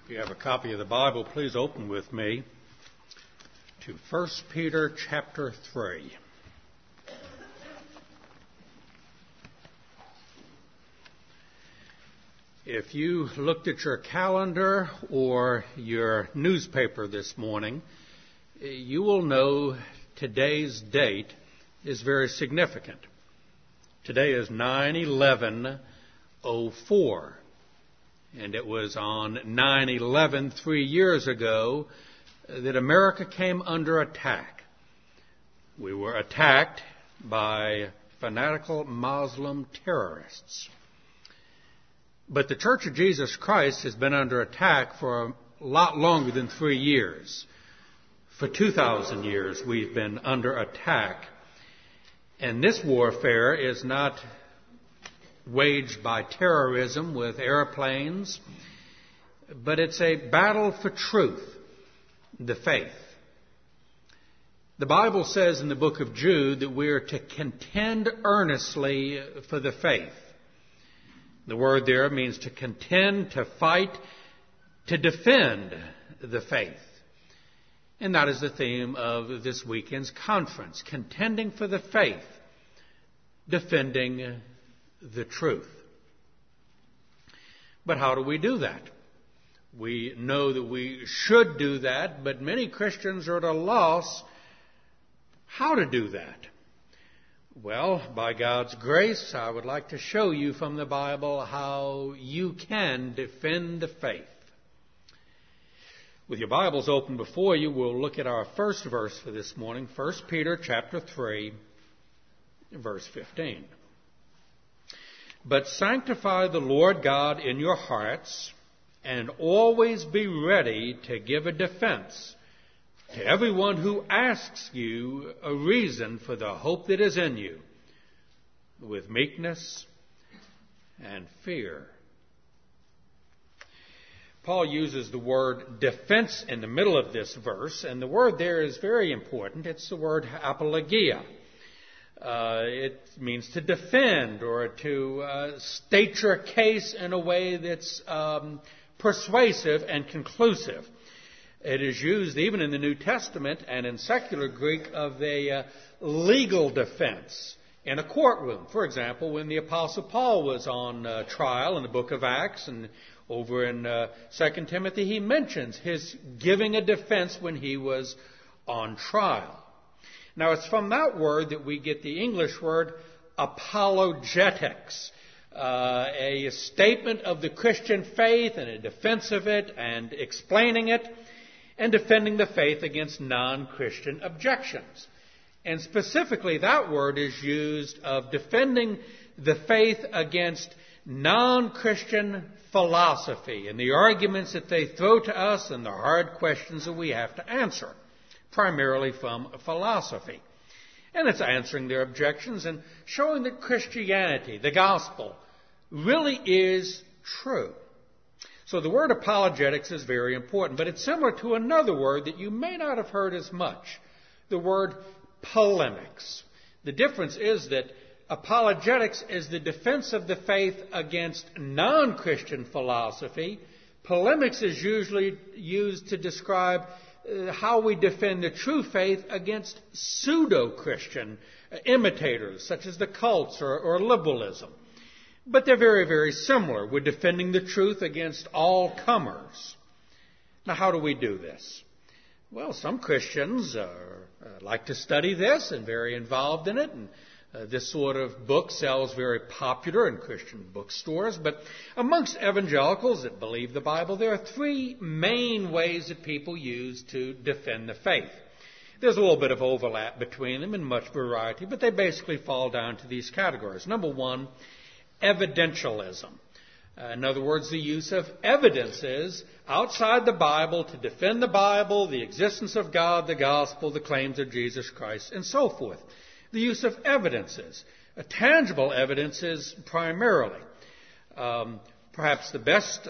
If you have a copy of the Bible, please open with me to 1 Peter chapter 3. If you looked at your calendar or your newspaper this morning, you will know today's date is very significant. Today is 9/11/04. And it was on 9/11, 3 years ago, that America came under attack. We were attacked by fanatical Muslim terrorists. But the Church of Jesus Christ has been under attack for a lot longer than 3 years. For 2,000 years we've been under attack. And this warfare is not waged by terrorism with airplanes, but it's a battle for truth, the faith. The Bible says in the book of Jude that we are to contend earnestly for the faith. The word there means to contend, to fight, to defend the faith. And that is the theme of this weekend's conference, contending for the faith, defending the truth. But how do we do that? We know that we should do that, but many Christians are at a loss how to do that. Well, by God's grace, I would like to show you from the Bible how you can defend the faith. With your Bibles open before you, we'll look at our first verse for this morning, 1 Peter chapter 3, verse 15. But sanctify the Lord God in your hearts, and always be ready to give a defense to everyone who asks you a reason for the hope that is in you, with meekness and fear. Paul uses the word defense in the middle of this verse, and the word there is very important. It's the word apologia. It means to defend or to state your case in a way that's persuasive and conclusive. It is used even in the New Testament and in secular Greek of a legal defense in a courtroom. For example, when the Apostle Paul was on trial in the book of Acts, and over in 2 Timothy, he mentions his giving a defense when he was on trial. Now, it's from that word that we get the English word apologetics, a statement of the Christian faith and a defense of it and explaining it and defending the faith against non-Christian objections. And specifically, that word is used of defending the faith against non-Christian philosophy and the arguments that they throw to us and the hard questions that we have to answer, primarily from philosophy. And it's answering their objections and showing that Christianity, the gospel, really is true. So the word apologetics is very important, but it's similar to another word that you may not have heard as much, the word polemics. The difference is that apologetics is the defense of the faith against non-Christian philosophy. Polemics is usually used to describe how we defend the true faith against pseudo-Christian imitators, such as the cults or liberalism. But they're very, very similar. We're defending the truth against all comers. Now, how do we do this? Well, some Christians like to study this and very involved in it, and this sort of book sells very popular in Christian bookstores. But amongst evangelicals that believe the Bible, there are three main ways that people use to defend the faith. There's a little bit of overlap between them and much variety, but they basically fall down to these categories. Number one, evidentialism. In other words, the use of evidences outside the Bible to defend the Bible, the existence of God, the gospel, the claims of Jesus Christ, and so forth. The use of evidences, tangible evidences primarily. Perhaps the best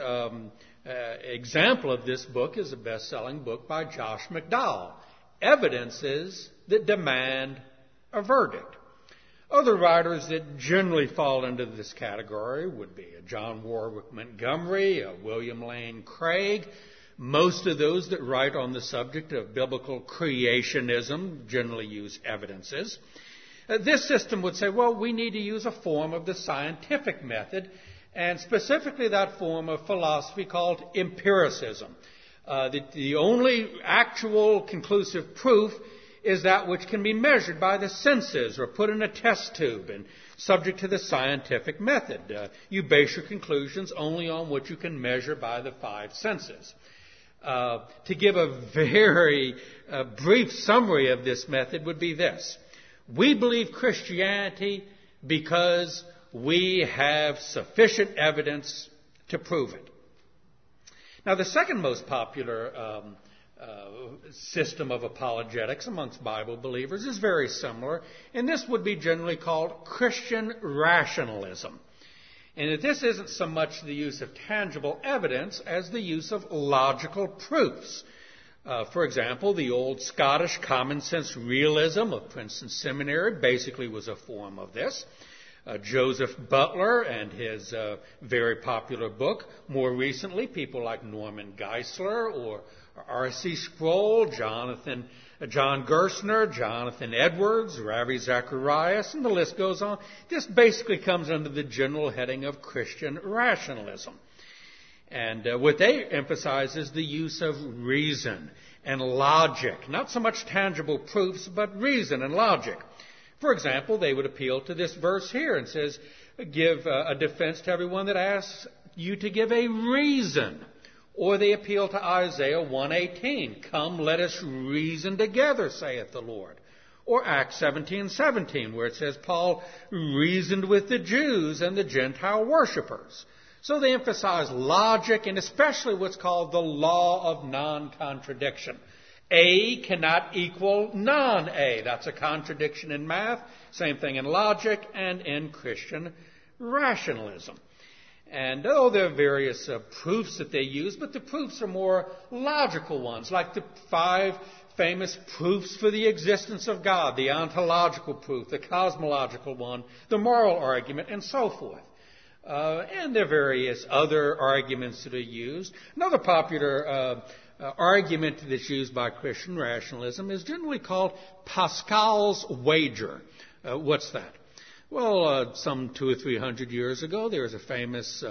example of this book is a best-selling book by Josh McDowell, Evidences That Demand a Verdict. Other writers that generally fall into this category would be John Warwick Montgomery, William Lane Craig. Most of those that write on the subject of biblical creationism generally use evidences. This system would say, well, we need to use a form of the scientific method, and specifically that form of philosophy called empiricism. The only actual conclusive proof is that which can be measured by the senses or put in a test tube and subject to the scientific method. You base your conclusions only on what you can measure by the five senses. To give a very brief summary of this method would be this. We believe Christianity because we have sufficient evidence to prove it. Now, the second most popular system of apologetics amongst Bible believers is very similar, and this would be generally called Christian rationalism. And this isn't so much the use of tangible evidence as the use of logical proofs. For example, the old Scottish common sense realism of Princeton Seminary basically was a form of this. Joseph Butler and his very popular book. More recently, people like Norman Geisler or R.C. Sproul, John Gerstner, Jonathan Edwards, Ravi Zacharias, and the list goes on. This basically comes under the general heading of Christian rationalism. And what they emphasize is the use of reason and logic. Not so much tangible proofs, but reason and logic. For example, they would appeal to this verse here and says, give a defense to everyone that asks you to give a reason. Or they appeal to Isaiah 1:18, come, let us reason together, saith the Lord. Or Acts 17:17, where it says Paul reasoned with the Jews and the Gentile worshippers. So they emphasize logic and especially what's called the law of non-contradiction. A cannot equal non-A. That's a contradiction in math. Same thing in logic and in Christian rationalism. And there are various proofs that they use, but the proofs are more logical ones, like the 5 famous proofs for the existence of God, the ontological proof, the cosmological one, the moral argument, and so forth. And there are various other arguments that are used. Another popular argument that's used by Christian rationalism is generally called Pascal's wager. What's that? Well, some 200 or 300 years ago, there was a famous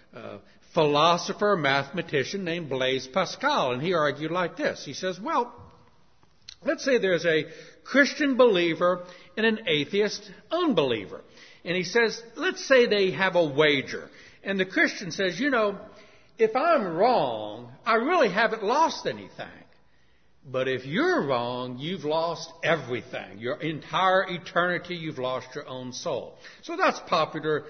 philosopher, mathematician named Blaise Pascal, and he argued like this. He says, well, let's say there's a Christian believer and an atheist unbeliever. And he says, let's say they have a wager. And the Christian says, if I'm wrong, I really haven't lost anything. But if you're wrong, you've lost everything. Your entire eternity, you've lost your own soul. So that's popular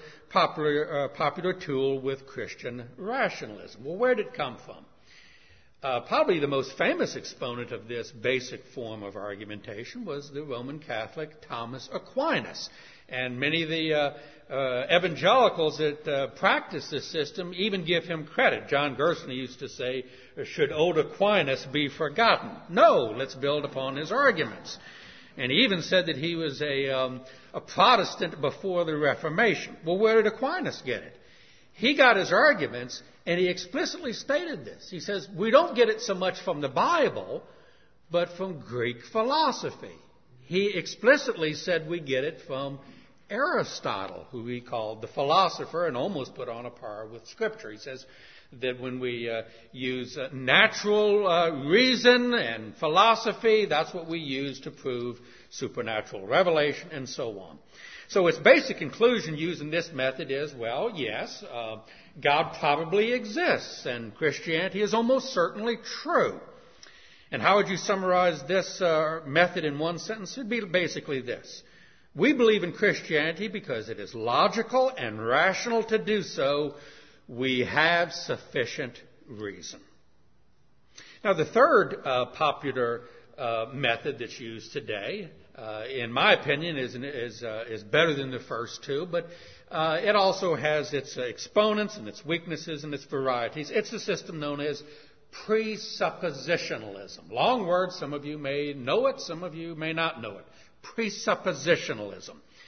tool with Christian rationalism. Well, where did it come from? Probably the most famous exponent of this basic form of argumentation was the Roman Catholic Thomas Aquinas. And many of the evangelicals that practice this system even give him credit. John Gerstner used to say, should old Aquinas be forgotten? No, let's build upon his arguments. And he even said that he was a Protestant before the Reformation. Well, where did Aquinas get it? He got his arguments, and he explicitly stated this. He says, we don't get it so much from the Bible, but from Greek philosophy. He explicitly said we get it from Aristotle, who he called the philosopher and almost put on a par with Scripture. He says that when we use natural reason and philosophy, that's what we use to prove supernatural revelation and so on. So its basic conclusion using this method is, well, yes, God probably exists, and Christianity is almost certainly true. And how would you summarize this method in one sentence? It would be basically this. We believe in Christianity because it is logical and rational to do so. We have sufficient reason. Now, the third popular method that's used today, in my opinion, is better than the first two, but it also has its exponents and its weaknesses and its varieties. It's a system known as presuppositionalism. Long word, some of you may know it, some of you may not know it. Presuppositionalism.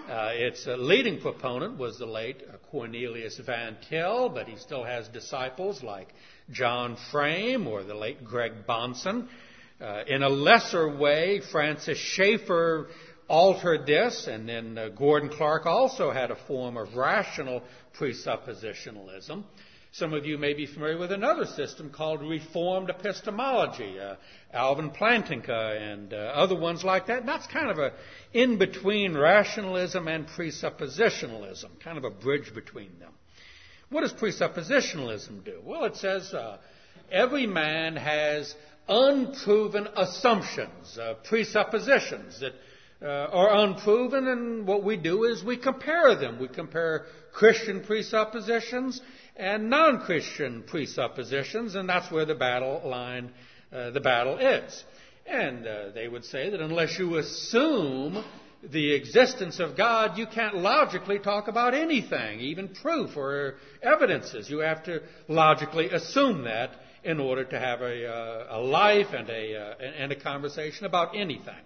Its leading proponent was the late Cornelius Van Til, but he still has disciples like John Frame or the late Greg Bahnsen. In a lesser way, Francis Schaeffer altered this, and then Gordon Clark also had a form of rational presuppositionalism. Some of you may be familiar with another system called Reformed epistemology, Alvin Plantinga and other ones like that. And that's kind of a in-between rationalism and presuppositionalism, kind of a bridge between them. What does presuppositionalism do? Well, it says every man has unproven assumptions, presuppositions that are unproven, and what we do is we compare them. We compare Christian presuppositions and non-Christian presuppositions, and that's where the battle is. And they would say that unless you assume the existence of God, you can't logically talk about anything, even proof or evidences. You have to logically assume that in order to have a life and a conversation about anything.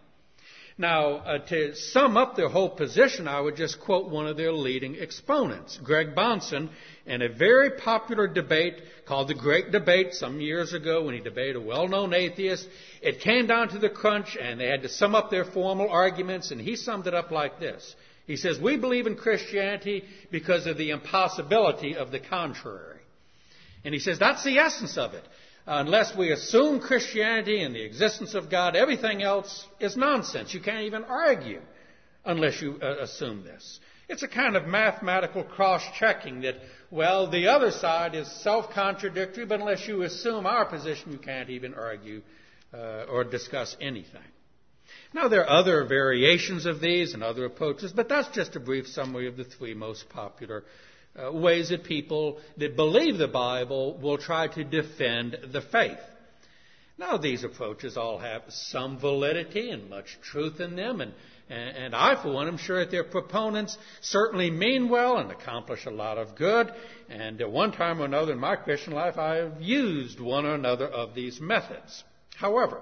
Now, to sum up their whole position, I would just quote one of their leading exponents, Greg Bahnsen, in a very popular debate called The Great Debate some years ago when he debated a well-known atheist. It came down to the crunch, and they had to sum up their formal arguments, and he summed it up like this. He says, we believe in Christianity because of the impossibility of the contrary. And he says, that's the essence of it. Unless we assume Christianity and the existence of God, everything else is nonsense. You can't even argue unless you assume this. It's a kind of mathematical cross-checking that, well, the other side is self-contradictory, but unless you assume our position, you can't even argue or discuss anything. Now, there are other variations of these and other approaches, but that's just a brief summary of the three most popular ways that people that believe the Bible will try to defend the faith. Now, these approaches all have some validity and much truth in them, and I, for one, am sure that their proponents certainly mean well and accomplish a lot of good. And at one time or another in my Christian life, I have used one or another of these methods. However,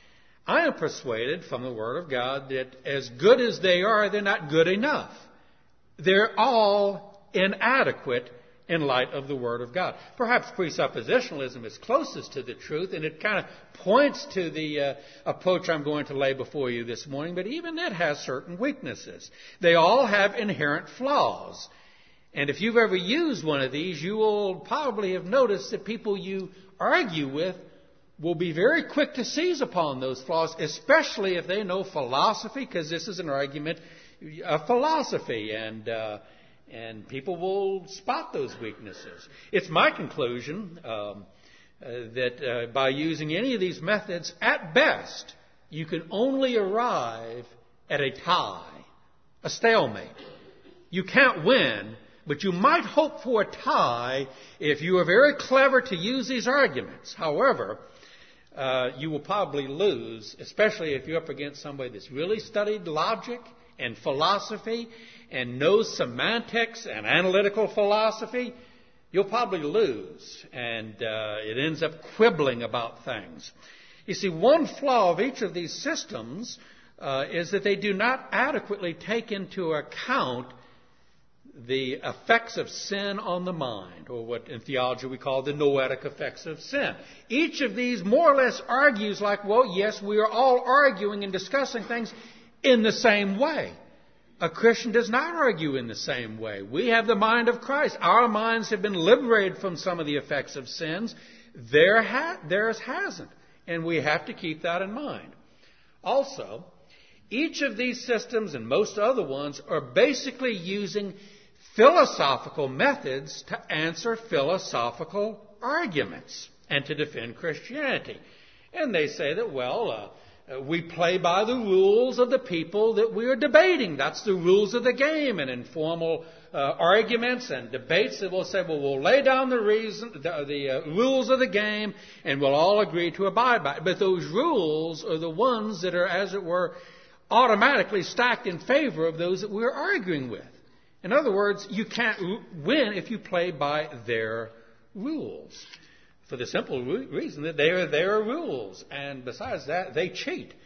I am persuaded from the Word of God that as good as they are, they're not good enough. They're all inadequate in light of the Word of God. Perhaps presuppositionalism is closest to the truth, and it kind of points to the approach I'm going to lay before you this morning, but even it has certain weaknesses. They all have inherent flaws. And if you've ever used one of these, you will probably have noticed that people you argue with will be very quick to seize upon those flaws, especially if they know philosophy, because this is an argument of philosophy, and people will spot those weaknesses. It's my conclusion that by using any of these methods, at best, you can only arrive at a tie, a stalemate. You can't win, but you might hope for a tie if you are very clever to use these arguments. However, you will probably lose, especially if you're up against somebody that's really studied logic and philosophy and knows semantics and analytical philosophy. You'll probably lose, and it ends up quibbling about things. You see, one flaw of each of these systems is that they do not adequately take into account the effects of sin on the mind, or what in theology we call the noetic effects of sin. Each of these more or less argues like, well, yes, we are all arguing and discussing things in the same way. A Christian does not argue in the same way. We have the mind of Christ. Our minds have been liberated from some of the effects of sins. Theirs hasn't. And we have to keep that in mind. Also, each of these systems and most other ones are basically using philosophical methods to answer philosophical arguments and to defend Christianity. And they say that, well, we play by the rules of the people that we are debating. That's the rules of the game. And in formal arguments and debates, they will say, well, we'll lay down the rules of the game, and we'll all agree to abide by it. But those rules are the ones that are, as it were, automatically stacked in favor of those that we're arguing with. In other words, you can't win if you play by their rules, for the simple reason that they are their rules. And besides that, they cheat.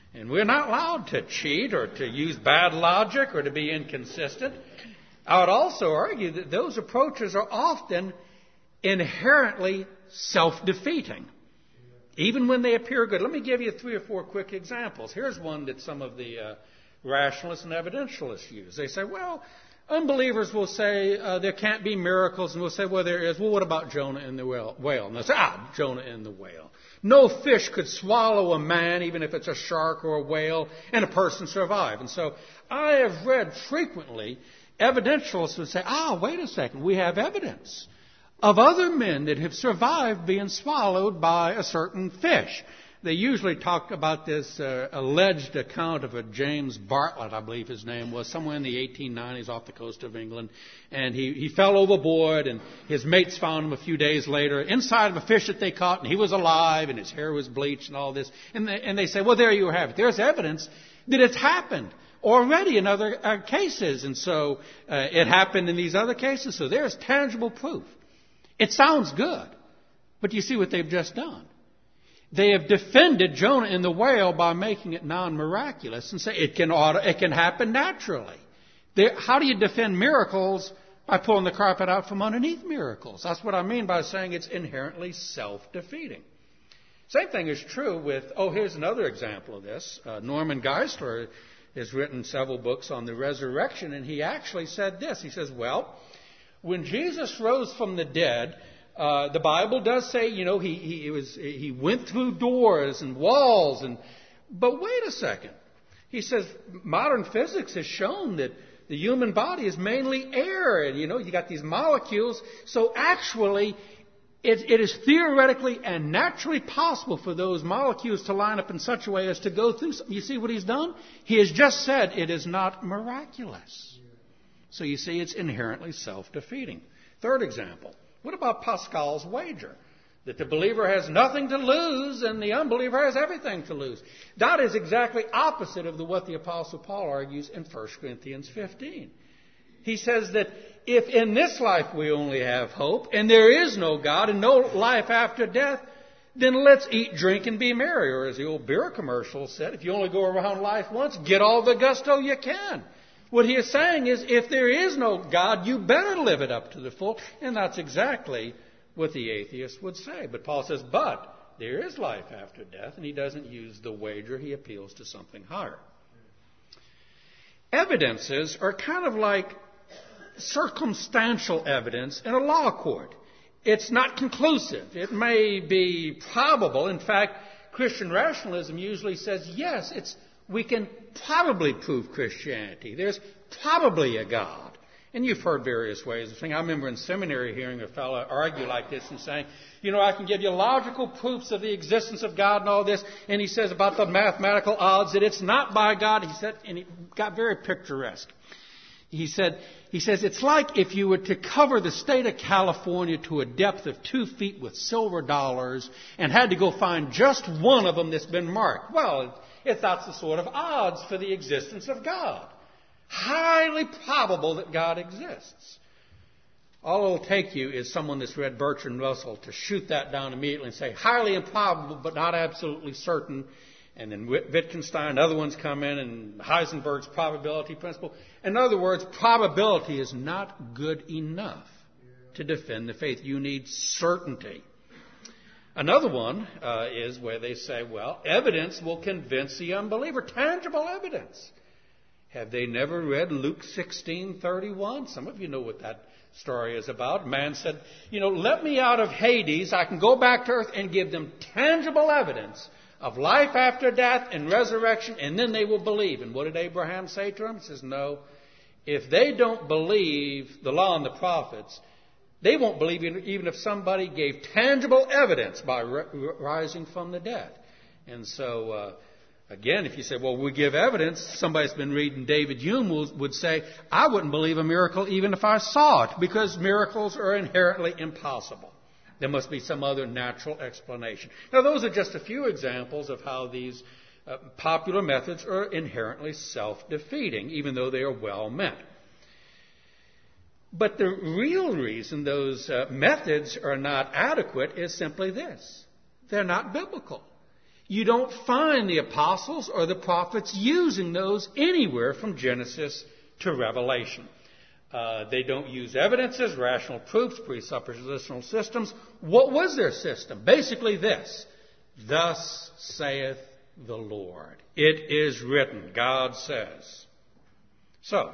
And we're not allowed to cheat or to use bad logic or to be inconsistent. I would also argue that those approaches are often inherently self-defeating, even when they appear good. Let me give you 3 or 4 quick examples. Here's one that some of the rationalists and evidentialists use. They say, well, unbelievers will say there can't be miracles, and we'll say, well, there is. Well, what about Jonah and the whale? And they'll say, Jonah and the whale. No fish could swallow a man, even if it's a shark or a whale, and a person survive. And so I have read frequently evidentialists would say, wait a second, we have evidence of other men that have survived being swallowed by a certain fish. They usually talk about this alleged account of a James Bartlett, I believe his name was, somewhere in the 1890s off the coast of England. And he fell overboard, and his mates found him a few days later inside of a fish that they caught, and he was alive, and his hair was bleached and all this. And they say, well, there you have it. There's evidence that it's happened already in other cases. And so it happened in these other cases. So there's tangible proof. It sounds good, but you see what they've just done. They have defended Jonah and the whale by making it non-miraculous and say it can happen naturally. How do you defend miracles? By pulling the carpet out from underneath miracles. That's what I mean by saying it's inherently self-defeating. Same thing is true with, here's another example of this. Norman Geisler has written several books on the resurrection, and he actually said this. He says, well, when Jesus rose from the dead, the Bible does say, he went through doors and walls, but wait a second. He says modern physics has shown that the human body is mainly air, and you got these molecules. So actually, it is theoretically and naturally possible for those molecules to line up in such a way as to go through something. You see what he's done? He has just said it is not miraculous. So you see, it's inherently self-defeating. Third example. What about Pascal's wager? That the believer has nothing to lose and the unbeliever has everything to lose. That is exactly opposite of what the Apostle Paul argues in 1 Corinthians 15. He says that if in this life we only have hope and there is no God and no life after death, then let's eat, drink, and be merry. Or as the old beer commercial said, if you only go around life once, get all the gusto you can. What he is saying is, if there is no God, you better live it up to the full. And that's exactly what the atheist would say. But Paul says, but there is life after death, and he doesn't use the wager. He appeals to something higher. Evidences are kind of like circumstantial evidence in a law court. It's not conclusive. It may be probable. In fact, Christian rationalism usually says, yes, we can probably prove Christianity. There's probably a God. And you've heard various ways of saying. I remember in seminary hearing a fellow argue like this and saying, I can give you logical proofs of the existence of God and all this. And he says about the mathematical odds that it's not by God. He said, and he got very picturesque. He says, it's like if you were to cover the state of California to a depth of 2 feet with silver dollars and had to go find just one of them that's been marked. Well, that's the sort of odds for the existence of God. Highly probable that God exists. All it'll take you is someone that's read Bertrand Russell to shoot that down immediately and say, highly improbable but not absolutely certain. And then Wittgenstein and other ones come in, and Heisenberg's probability principle. In other words, probability is not good enough to defend the faith. You need certainty. Another one is where they say, well, evidence will convince the unbeliever. Tangible evidence. Have they never read Luke 16:31? Some of you know what that story is about. A man said, let me out of Hades. I can go back to earth and give them tangible evidence of life after death and resurrection, and then they will believe. And what did Abraham say to him? He says, no. If they don't believe the law and the prophets, they won't believe even if somebody gave tangible evidence by rising from the dead. And so, again, if you say, well, we give evidence, somebody's been reading David Hume would say, I wouldn't believe a miracle even if I saw it, because miracles are inherently impossible. There must be some other natural explanation. Now, those are just a few examples of how these popular methods are inherently self-defeating, even though they are well meant. But the real reason those methods are not adequate is simply this. They're not biblical. You don't find the apostles or the prophets using those anywhere from Genesis to Revelation. They don't use evidences, rational proofs, presuppositional systems. What was their system? Basically this: thus saith the Lord. It is written. God says. So,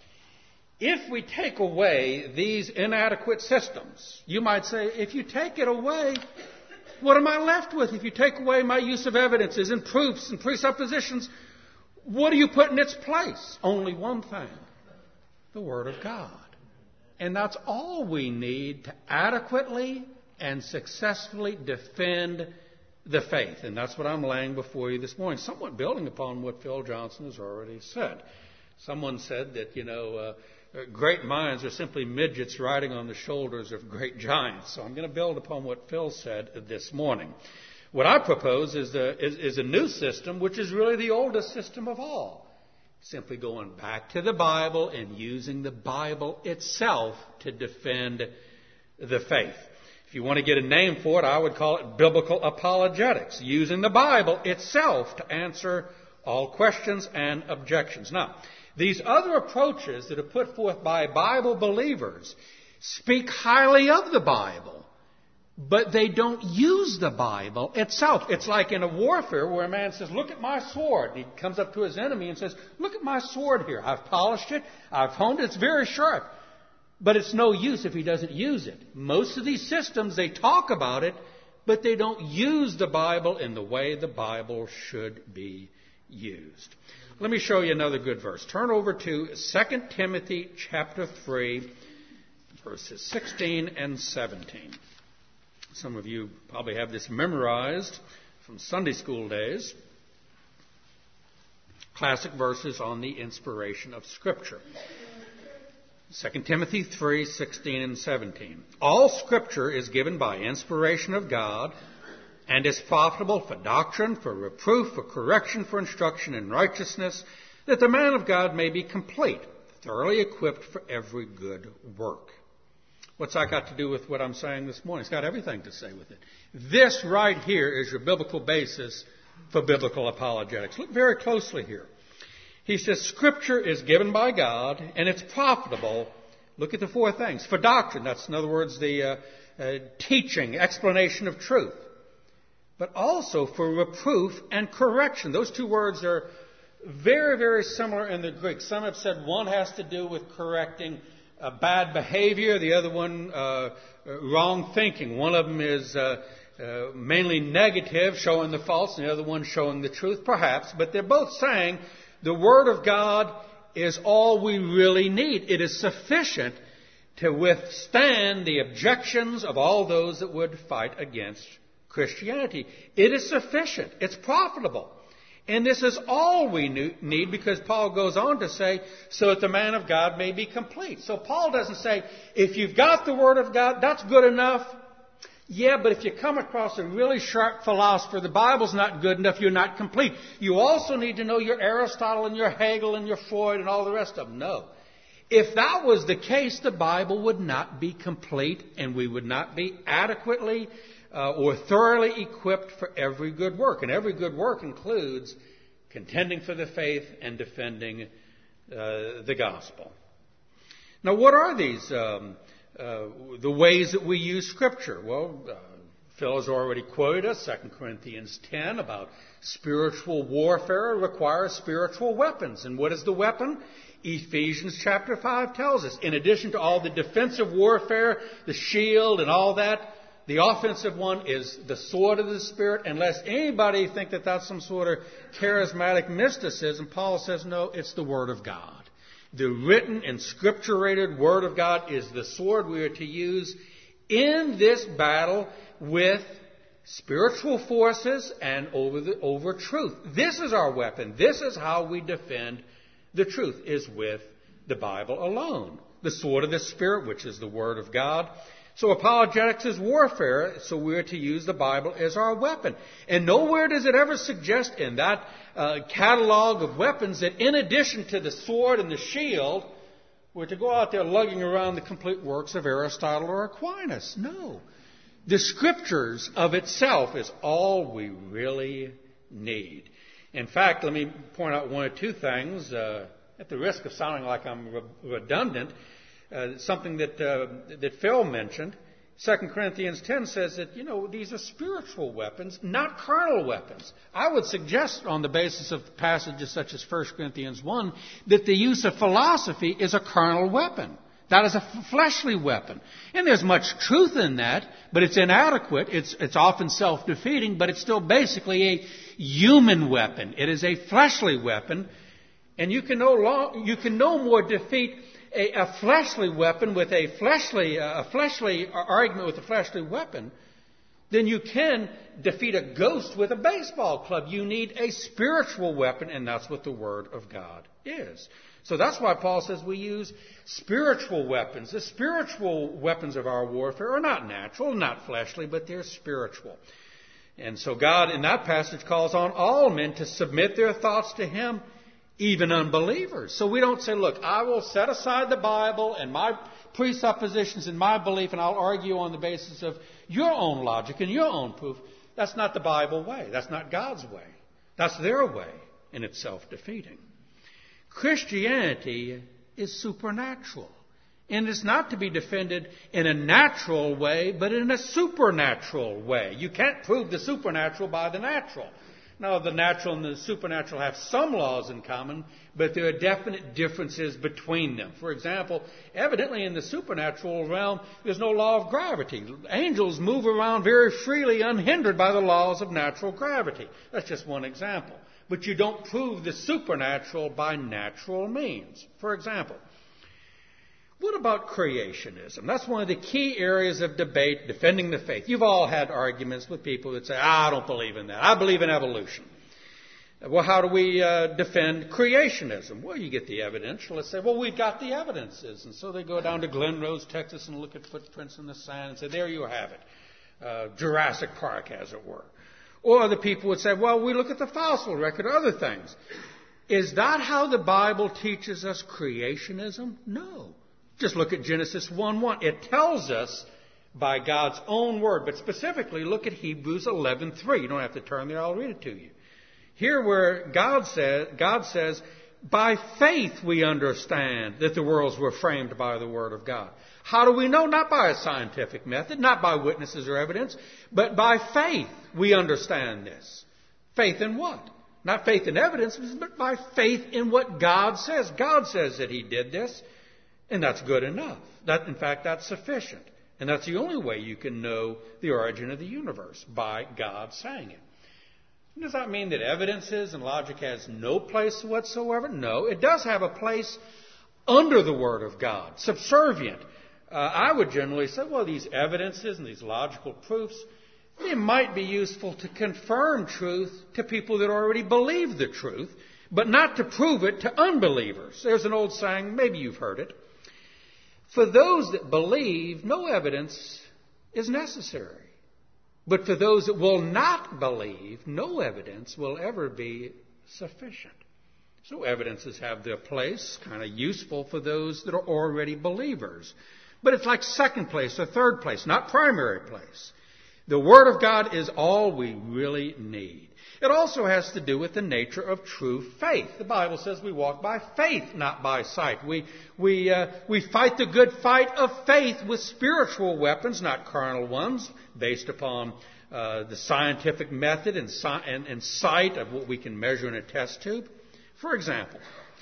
if we take away these inadequate systems, you might say, if you take it away, what am I left with? If you take away my use of evidences and proofs and presuppositions, what do you put in its place? Only one thing: the Word of God. And that's all we need to adequately and successfully defend the faith. And that's what I'm laying before you this morning, somewhat building upon what Phil Johnson has already said. Someone said that, great minds are simply midgets riding on the shoulders of great giants. So I'm going to build upon what Phil said this morning. What I propose is a new system, which is really the oldest system of all. Simply going back to the Bible and using the Bible itself to defend the faith. If you want to get a name for it, I would call it biblical apologetics, using the Bible itself to answer all questions and objections. Now, these other approaches that are put forth by Bible believers speak highly of the Bible, but they don't use the Bible itself. It's like in a warfare where a man says, look at my sword. He comes up to his enemy and says, look at my sword here. I've polished it. I've honed it. It's very sharp. But it's no use if he doesn't use it. Most of these systems, they talk about it, but they don't use the Bible in the way the Bible should be used. Let me show you another good verse. Turn over to 2 Timothy chapter 3, verses 16 and 17. Some of you probably have this memorized from Sunday school days. Classic verses on the inspiration of Scripture. 2 Timothy 3, 16 and 17. All Scripture is given by inspiration of God and is profitable for doctrine, for reproof, for correction, for instruction in righteousness, that the man of God may be complete, thoroughly equipped for every good work. What's that got to do with what I'm saying this morning? It's got everything to say with it. This right here is your biblical basis for biblical apologetics. Look very closely here. He says Scripture is given by God and it's profitable. Look at the four things. For doctrine, that's in other words the teaching, explanation of truth. But also for reproof and correction. Those two words are very, very similar in the Greek. Some have said one has to do with correcting bad behavior, the other one wrong thinking. One of them is mainly negative, showing the false, and the other one showing the truth, perhaps. But they're both saying the Word of God is all we really need. It is sufficient to withstand the objections of all those that would fight against Christianity. It is sufficient. It's profitable. And this is all we need, because Paul goes on to say, so that the man of God may be complete. So Paul doesn't say, if you've got the Word of God, that's good enough. Yeah, but if you come across a really sharp philosopher, the Bible's not good enough, you're not complete. You also need to know your Aristotle and your Hegel and your Freud and all the rest of them. No. If that was the case, the Bible would not be complete, and we would not be adequately or thoroughly equipped for every good work. And every good work includes contending for the faith and defending the gospel. Now, what are these, the ways that we use Scripture? Well, Phil has already quoted us, 2 Corinthians 10, about spiritual warfare requires spiritual weapons. And what is the weapon? Ephesians chapter 5 tells us, in addition to all the defensive warfare, the shield and all that, the offensive one is the sword of the Spirit. And lest anybody think that that's some sort of charismatic mysticism, Paul says, no, it's the Word of God. The written and scripturated Word of God is the sword we are to use in this battle with spiritual forces and over truth. This is our weapon. This is how we defend the truth, is with the Bible alone. The sword of the Spirit, which is the Word of God. So apologetics is warfare, so we're to use the Bible as our weapon. And nowhere does it ever suggest in that catalog of weapons that in addition to the sword and the shield, we're to go out there lugging around the complete works of Aristotle or Aquinas. No. The Scriptures of itself is all we really need. In fact, let me point out one or two things, at the risk of sounding like I'm redundant. Something that Phil mentioned. 2 Corinthians 10 says that, these are spiritual weapons, not carnal weapons. I would suggest, on the basis of passages such as 1 Corinthians 1, that the use of philosophy is a carnal weapon. That is a fleshly weapon. And there's much truth in that, but it's inadequate. It's often self-defeating, but it's still basically a human weapon. It is a fleshly weapon, and you can no more defeat a fleshly weapon with a fleshly argument with a fleshly weapon than you can defeat a ghost with a baseball club. You need a spiritual weapon, and that's what the Word of God is. So that's why Paul says we use spiritual weapons. The spiritual weapons of our warfare are not natural, not fleshly, but they're spiritual. And so God, in that passage, calls on all men to submit their thoughts to Him, even unbelievers. So we don't say, look, I will set aside the Bible and my presuppositions and my belief, and I'll argue on the basis of your own logic and your own proof. That's not the Bible way. That's not God's way. That's their way, and it's self-defeating. Christianity is supernatural. And it's not to be defended in a natural way, but in a supernatural way. You can't prove the supernatural by the natural. Now, the natural and the supernatural have some laws in common, but there are definite differences between them. For example, evidently in the supernatural realm, there's no law of gravity. Angels move around very freely, unhindered by the laws of natural gravity. That's just one example. But you don't prove the supernatural by natural means. For example, what about creationism? That's one of the key areas of debate, defending the faith. You've all had arguments with people that say, I don't believe in that. I believe in evolution. Well, how do we defend creationism? Well, you get the evidentialists say, well, we've got the evidences. And so they go down to Glen Rose, Texas, and look at footprints in the sand and say, there you have it. Jurassic Park, as it were. Or the people would say, well, we look at the fossil record, other things. Is that how the Bible teaches us creationism? No. Just look at Genesis 1:1. It tells us by God's own word, but specifically look at Hebrews 11:3. You don't have to turn there, I'll read it to you. Here where God says, by faith we understand that the worlds were framed by the word of God. How do we know? Not by a scientific method, not by witnesses or evidence, but by faith we understand this. Faith in what? Not faith in evidence, but by faith in what God says. God says that He did this. And that's good enough. In fact, that's sufficient. And that's the only way you can know the origin of the universe, by God saying it. Does that mean that evidences and logic has no place whatsoever? No, it does have a place under the Word of God, subservient. I would generally say, well, these evidences and these logical proofs, they might be useful to confirm truth to people that already believe the truth, but not to prove it to unbelievers. There's an old saying, maybe you've heard it. For those that believe, no evidence is necessary. But for those that will not believe, no evidence will ever be sufficient. So evidences have their place, kind of useful for those that are already believers. But it's like second place or third place, not primary place. The Word of God is all we really need. It also has to do with the nature of true faith. The Bible says we walk by faith, not by sight. We fight the good fight of faith with spiritual weapons, not carnal ones, based upon the scientific method and sight of what we can measure in a test tube. For example,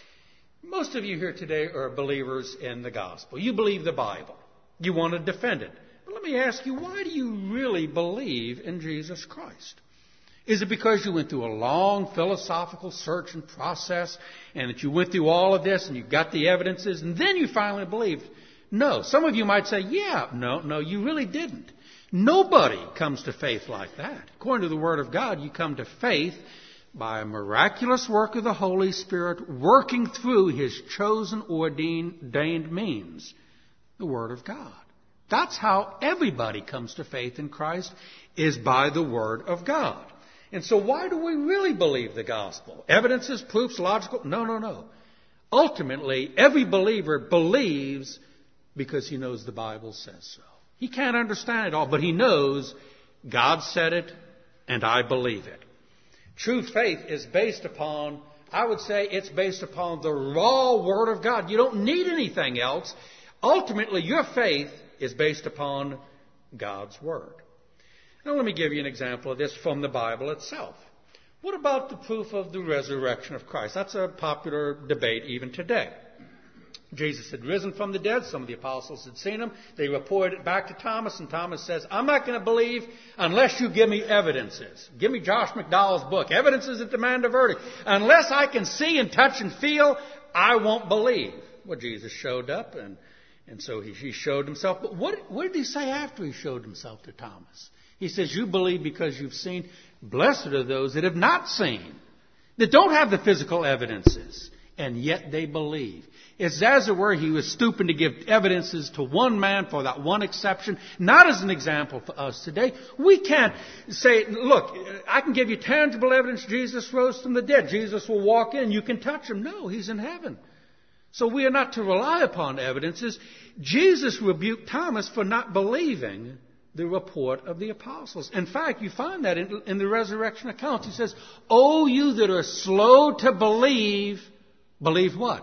most of you here today are believers in the gospel. You believe the Bible. You want to defend it. But let me ask you, why do you really believe in Jesus Christ? Is it because you went through a long philosophical search and process, and that you went through all of this and you got the evidences and then you finally believed? No. Some of you might say, no, you really didn't. Nobody comes to faith like that. According to the Word of God, you come to faith by a miraculous work of the Holy Spirit working through His chosen, ordained means, the Word of God. That's how everybody comes to faith in Christ, is by the Word of God. And so why do we really believe the gospel? Evidences, proofs, logical? No. Ultimately, every believer believes because he knows the Bible says so. He can't understand it all, but he knows God said it and I believe it. True faith is based upon, I would say it's based upon the raw Word of God. You don't need anything else. Ultimately, your faith is based upon God's Word. Now, let me give you an example of this from the Bible itself. What about the proof of the resurrection of Christ? That's a popular debate even today. Jesus had risen from the dead. Some of the apostles had seen him. They reported it back to Thomas, and Thomas says, I'm not going to believe unless you give me evidences. Give me Josh McDowell's book, Evidences That Demand a Verdict. Unless I can see and touch and feel, I won't believe. Well, Jesus showed up, and so he showed himself. But what did he say after he showed himself to Thomas? He says, you believe because you've seen. Blessed are those that have not seen, that don't have the physical evidences, and yet they believe. It's as it were he was stooping to give evidences to one man for that one exception, not as an example for us today. We can't say, look, I can give you tangible evidence Jesus rose from the dead. Jesus will walk in, you can touch him. No, he's in heaven. So we are not to rely upon evidences. Jesus rebuked Thomas for not believing the report of the apostles. In fact, you find that in the resurrection accounts. He says, "Oh, you that are slow to believe," believe what?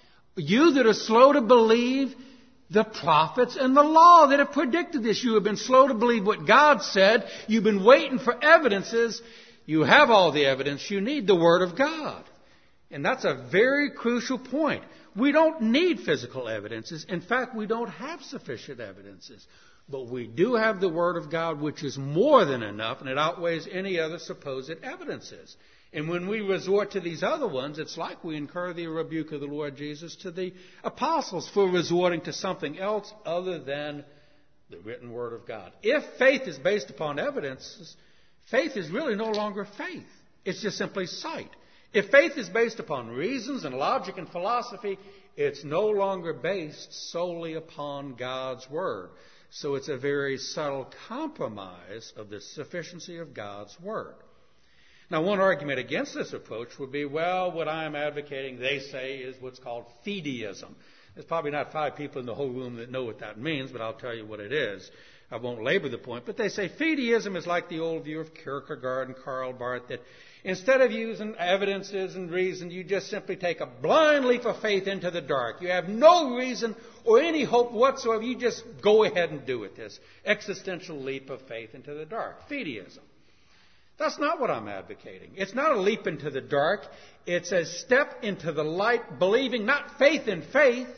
You that are slow to believe the prophets and the law that have predicted this. You have been slow to believe what God said. You've been waiting for evidences. You have all the evidence you need, the Word of God. And that's a very crucial point. We don't need physical evidences. In fact, we don't have sufficient evidences. But we do have the Word of God, which is more than enough, and it outweighs any other supposed evidences. And when we resort to these other ones, it's like we incur the rebuke of the Lord Jesus to the apostles for resorting to something else other than the written Word of God. If faith is based upon evidences, faith is really no longer faith. It's just simply sight. If faith is based upon reasons and logic and philosophy, it's no longer based solely upon God's Word. So it's a very subtle compromise of the sufficiency of God's Word. Now, one argument against this approach would be, well, what I'm advocating, they say, is what's called fideism. There's probably not 5 people in the whole room that know what that means, but I'll tell you what it is. I won't labor the point, but they say fideism is like the old view of Kierkegaard and Karl Barth, that instead of using evidences and reason, you just simply take a blind leap of faith into the dark. You have no reason or any hope whatsoever. You just go ahead and do it, this existential leap of faith into the dark. Fideism. That's not what I'm advocating. It's not a leap into the dark. It's a step into the light, believing not faith in faith,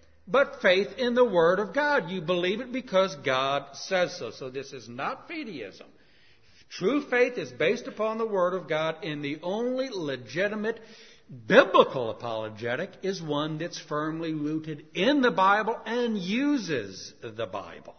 but faith in the Word of God. You believe it because God says so. So this is not fideism. True faith is based upon the Word of God, and the only legitimate biblical apologetic is one that's firmly rooted in the Bible and uses the Bible.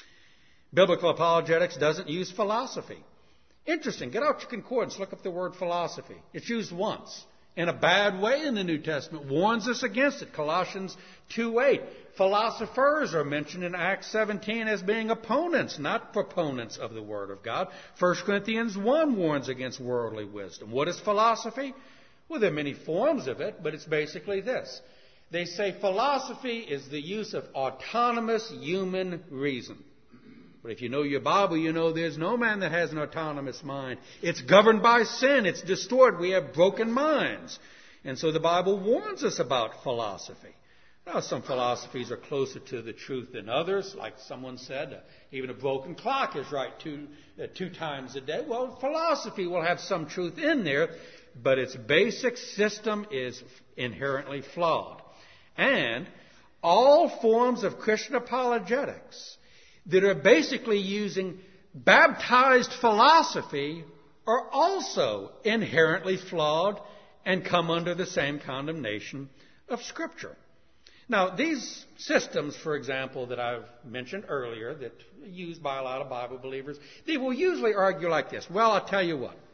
Biblical apologetics doesn't use philosophy. Interesting. Get out your concordance. Look up the word philosophy. It's used once in a bad way in the New Testament. Warns us against it. Colossians 2:8. Philosophers are mentioned in Acts 17 as being opponents, not proponents of the Word of God. 1 Corinthians 1 warns against worldly wisdom. What is philosophy? Well, there are many forms of it, but it's basically this. They say philosophy is the use of autonomous human reason. But if you know your Bible, you know there's no man that has an autonomous mind. It's governed by sin. It's distorted. We have broken minds. And so the Bible warns us about philosophy. Now, some philosophies are closer to the truth than others. Like someone said, even a broken clock is right two times a day. Well, philosophy will have some truth in there, but its basic system is inherently flawed. And all forms of Christian apologetics that are basically using baptized philosophy are also inherently flawed and come under the same condemnation of Scripture. Now, these systems, for example, that I've mentioned earlier, that are used by a lot of Bible believers, they will usually argue like this. Well, I'll tell you what.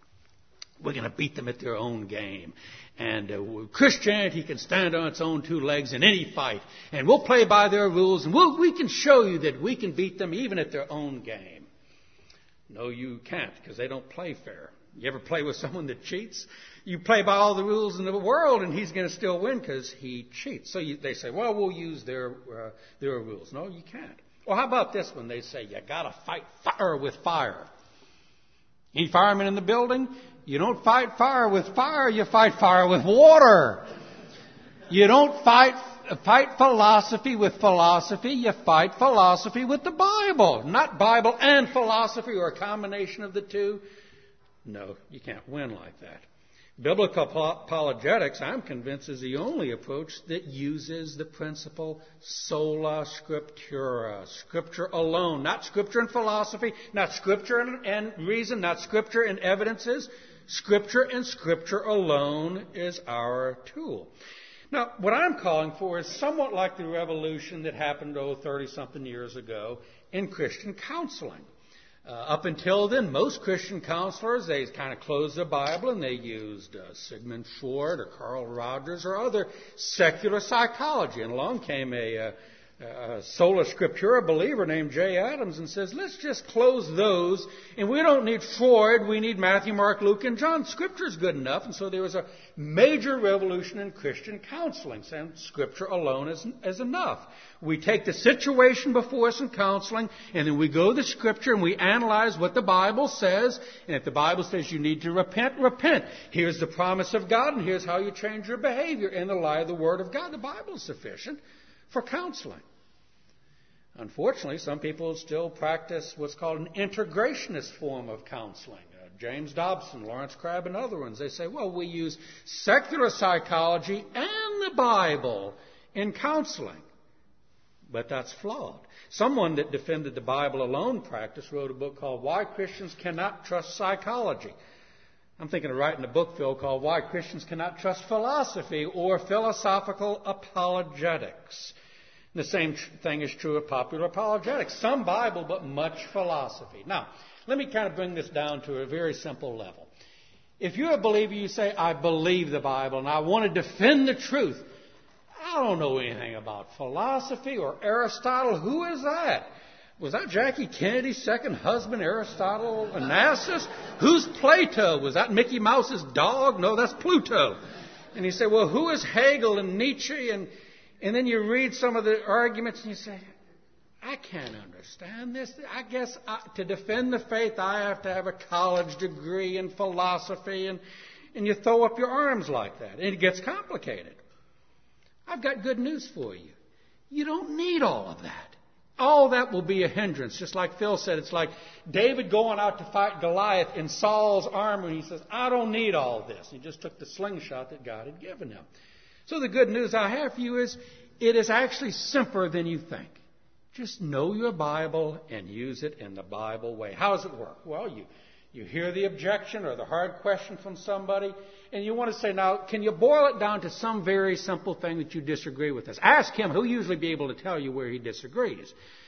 We're going to beat them at their own game. And Christianity can stand on its own 2 legs in any fight. And we'll play by their rules. And we can show you that we can beat them even at their own game. No, you can't, because they don't play fair. You ever play with someone that cheats? You play by all the rules in the world, and he's going to still win because he cheats. So they say, well, we'll use their rules. No, you can't. Or how about this one? They say, you got to fight fire with fire. Any firemen in the building? You don't fight fire with fire, you fight fire with water. You don't fight philosophy with philosophy, you fight philosophy with the Bible. Not Bible and philosophy or a combination of the two. No, you can't win like that. Biblical apologetics, I'm convinced, is the only approach that uses the principle sola scriptura, Scripture alone. Not Scripture and philosophy, not Scripture and reason, not Scripture and evidences. Scripture and Scripture alone is our tool. Now, what I'm calling for is somewhat like the revolution that happened, 30-something years ago in Christian counseling. Up until then, most Christian counselors, they kind of closed the Bible and they used Sigmund Freud or Carl Rogers or other secular psychology. And along came a sola scriptura believer named Jay Adams and says, let's just close those. And we don't need Freud. We need Matthew, Mark, Luke, and John. Scripture is good enough. And so there was a major revolution in Christian counseling, saying Scripture alone is enough. We take the situation before us in counseling, and then we go to the Scripture and we analyze what the Bible says. And if the Bible says you need to repent, repent. Here's the promise of God, and here's how you change your behavior in the light of the Word of God. The Bible is sufficient for counseling. Unfortunately, some people still practice what's called an integrationist form of counseling. James Dobson, Lawrence Crabb, and other ones. They say, well, we use secular psychology and the Bible in counseling. But that's flawed. Someone that defended the Bible alone practice wrote a book called Why Christians Cannot Trust Psychology. I'm thinking of writing a book, Phil, called Why Christians Cannot Trust Philosophy or Philosophical Apologetics. The same thing is true of popular apologetics. Some Bible, but much philosophy. Now, let me kind of bring this down to a very simple level. If you're a believer, you say, I believe the Bible and I want to defend the truth. I don't know anything about philosophy or Aristotle. Who is that? Was that Jackie Kennedy's second husband, Aristotle Onassis? Who's Plato? Was that Mickey Mouse's dog? No, that's Pluto. And you say, well, who is Hegel and Nietzsche? And then you read some of the arguments and you say, I can't understand this. I guess to defend the faith, I have to have a college degree in philosophy. And you throw up your arms like that. And it gets complicated. I've got good news for you. You don't need all of that. All that will be a hindrance. Just like Phil said, it's like David going out to fight Goliath in Saul's armor. And he says, I don't need all this. He just took the slingshot that God had given him. So the good news I have for you is it is actually simpler than you think. Just know your Bible and use it in the Bible way. How does it work? Well, you hear the objection or the hard question from somebody, and you want to say, now, can you boil it down to some very simple thing that you disagree with us? Ask him. He'll usually be able to tell you where he disagrees.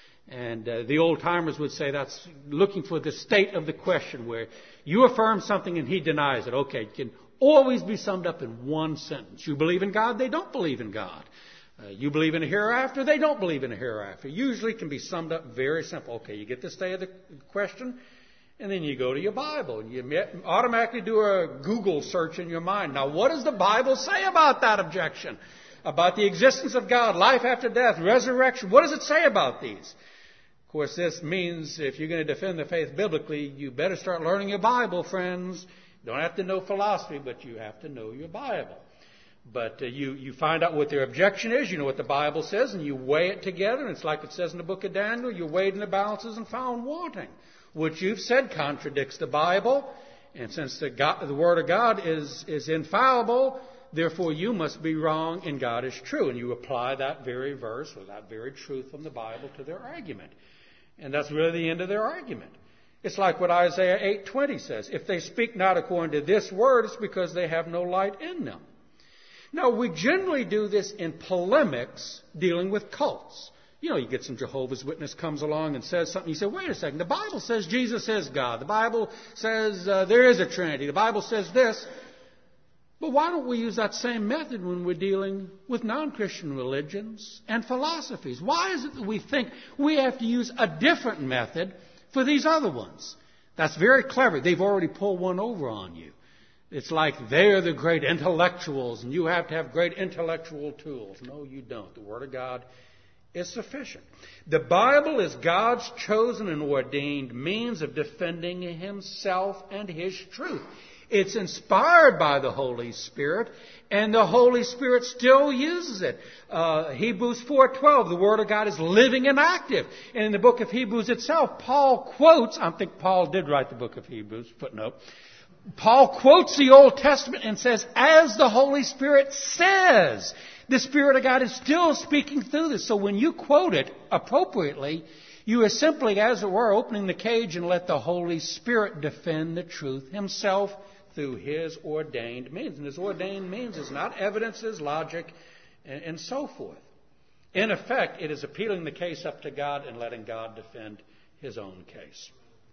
And the old-timers would say that's looking for the state of the question, where you affirm something and he denies it. Okay, it can always be summed up in one sentence. You believe in God, they don't believe in God. You believe in a hereafter, they don't believe in a hereafter. Usually can be summed up very simple. Okay, you get the state of the question, and then you go to your Bible. And you automatically do a Google search in your mind. Now, what does the Bible say about that objection? About the existence of God, life after death, resurrection. What does it say about these? Of course, this means if you're going to defend the faith biblically, you better start learning your Bible, friends. You don't have to know philosophy, but you have to know your Bible. But you find out what their objection is. You know what the Bible says, and you weigh it together. And it's like it says in the book of Daniel, you weighed in the balances and found wanting. What you've said contradicts the Bible. And since the Word of God is infallible, therefore you must be wrong and God is true. And you apply that very verse or that very truth from the Bible to their argument. And that's really the end of their argument. It's like what Isaiah 8:20 says. If they speak not according to this word, it's because they have no light in them. Now, we generally do this in polemics dealing with cults. You know, you get some Jehovah's Witness comes along and says something. You say, wait a second, the Bible says Jesus is God. The Bible says there is a Trinity. The Bible says this. But why don't we use that same method when we're dealing with non-Christian religions and philosophies? Why is it that we think we have to use a different method for these other ones? That's very clever. They've already pulled one over on you. It's like they're the great intellectuals and you have to have great intellectual tools. No, you don't. The Word of God is sufficient. The Bible is God's chosen and ordained means of defending Himself and His truth. It's inspired by the Holy Spirit, and the Holy Spirit still uses it. Hebrews 4:12, the Word of God is living and active. And in the book of Hebrews itself, Paul quotes, I think Paul did write the book of Hebrews, footnote. Paul quotes the Old Testament and says, as the Holy Spirit says, the Spirit of God is still speaking through this. So when you quote it appropriately, you are simply, as it were, opening the cage and let the Holy Spirit defend the truth Himself through His ordained means. And His ordained means is not evidences, logic, and so forth. In effect, it is appealing the case up to God and letting God defend His own case.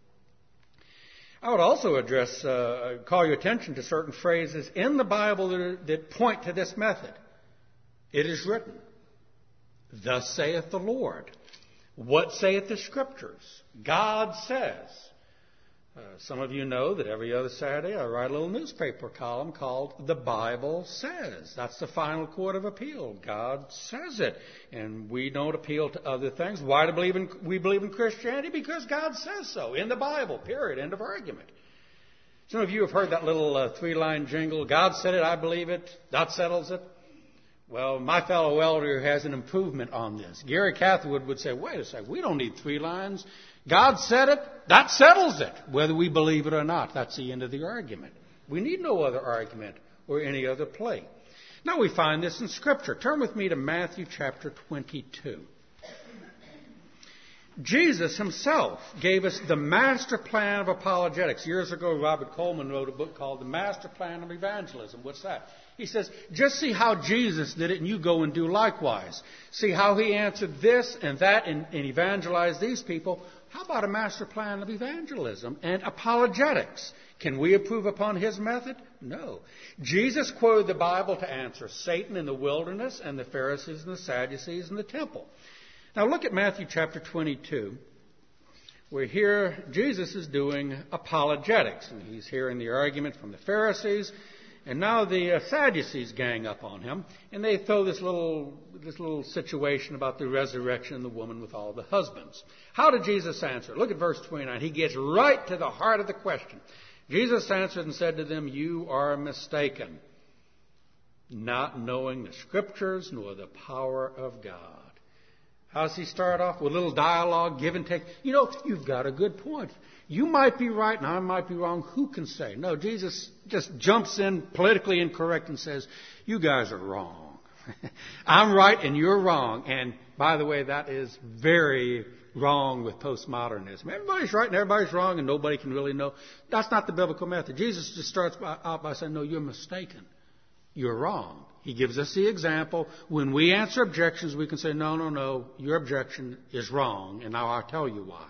I would also call your attention to certain phrases in the Bible that point to this method. It is written, thus saith the Lord. What saith the Scriptures? God says. Some of you know that every other Saturday I write a little newspaper column called The Bible Says. That's the final court of appeal. God says it. And we don't appeal to other things. Why do we believe in Christianity? Because God says so. In the Bible, period. End of argument. Some of you have heard that little three-line jingle. God said it, I believe it. That settles it. Well, my fellow elder has an improvement on this. Gary Catherwood would say, wait a second, we don't need 3 lines. God said it, that settles it, whether we believe it or not. That's the end of the argument. We need no other argument or any other play. Now we find this in Scripture. Turn with me to Matthew chapter 22. Jesus Himself gave us the master plan of apologetics. Years ago, Robert Coleman wrote a book called The Master Plan of Evangelism. What's that? He says, just see how Jesus did it and you go and do likewise. See how He answered this and that and evangelized these people. How about a master plan of evangelism and apologetics? Can we improve upon His method? No. Jesus quoted the Bible to answer Satan in the wilderness and the Pharisees and the Sadducees in the temple. Now look at Matthew chapter 22, where here Jesus is doing apologetics. And He's hearing the argument from the Pharisees. And now the Sadducees gang up on Him, and they throw this little situation about the resurrection and the woman with all the husbands. How did Jesus answer? Look at verse 29. He gets right to the heart of the question. Jesus answered and said to them, you are mistaken, not knowing the Scriptures nor the power of God. How does He start off? With a little dialogue, give and take. You know, you've got a good point. You might be right and I might be wrong. Who can say? No, Jesus just jumps in politically incorrect and says, you guys are wrong. I'm right and you're wrong. And by the way, that is very wrong with postmodernism. Everybody's right and everybody's wrong and nobody can really know. That's not the biblical method. Jesus just starts out by saying, no, you're mistaken. You're wrong. He gives us the example. When we answer objections, we can say, no, your objection is wrong. And now I'll tell you why.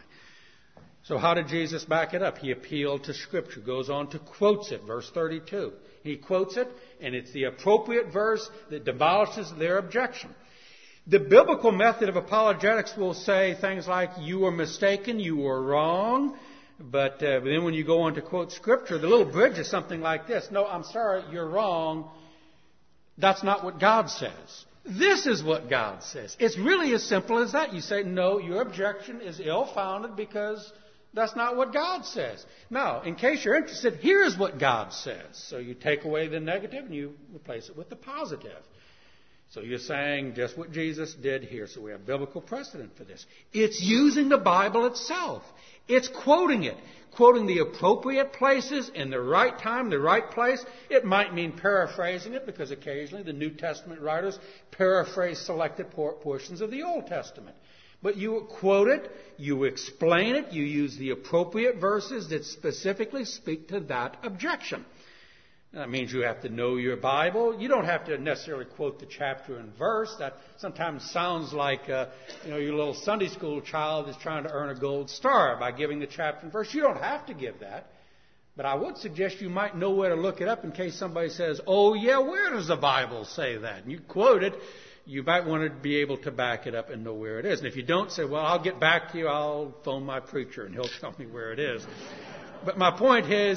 So how did Jesus back it up? He appealed to Scripture, goes on to quotes it, verse 32. He quotes it, and it's the appropriate verse that demolishes their objection. The biblical method of apologetics will say things like, you were mistaken, you were wrong. But then when you go on to quote Scripture, the little bridge is something like this. No, I'm sorry, you're wrong. That's not what God says. This is what God says. It's really as simple as that. You say, no, your objection is ill-founded because that's not what God says. Now, in case you're interested, here's what God says. So you take away the negative and you replace it with the positive. So you're saying just what Jesus did here. So we have biblical precedent for this. It's using the Bible itself. It's quoting it. Quoting the appropriate places in the right time, the right place. It might mean paraphrasing it because occasionally the New Testament writers paraphrase selected portions of the Old Testament. But you quote it, you explain it, you use the appropriate verses that specifically speak to that objection. That means you have to know your Bible. You don't have to necessarily quote the chapter and verse. That sometimes sounds like your little Sunday school child is trying to earn a gold star by giving the chapter and verse. You don't have to give that. But I would suggest you might know where to look it up in case somebody says, oh, yeah, where does the Bible say that? And you quote it. You might want to be able to back it up and know where it is. And if you don't, say, well, I'll get back to you. I'll phone my preacher and he'll tell me where it is. But my point is,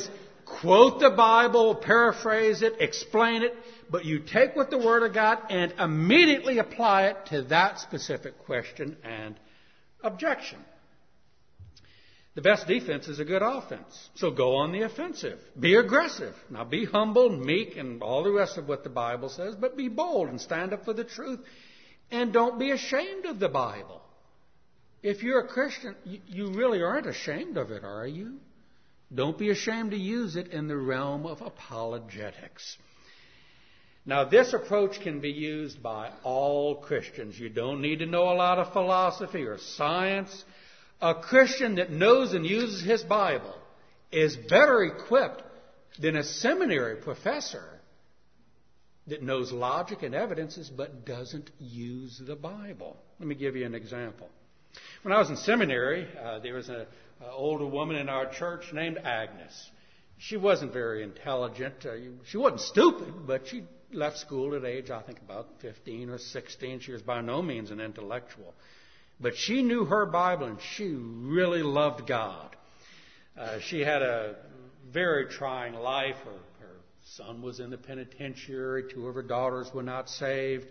quote the Bible, paraphrase it, explain it, but you take what the Word of God and immediately apply it to that specific question and objection. The best defense is a good offense. So go on the offensive. Be aggressive. Now be humble, meek, and all the rest of what the Bible says, but be bold and stand up for the truth. And don't be ashamed of the Bible. If you're a Christian, you really aren't ashamed of it, are you? Don't be ashamed to use it in the realm of apologetics. Now, this approach can be used by all Christians. You don't need to know a lot of philosophy or science. A Christian that knows and uses his Bible is better equipped than a seminary professor that knows logic and evidences but doesn't use the Bible. Let me give you an example. When I was in seminary, there was an older woman in our church named Agnes. She wasn't very intelligent. She wasn't stupid, but she left school at age, I think, about 15 or 16. She was by no means an intellectual. But she knew her Bible, and she really loved God. She had a very trying life. Her son was in the penitentiary. 2 of her daughters were not saved.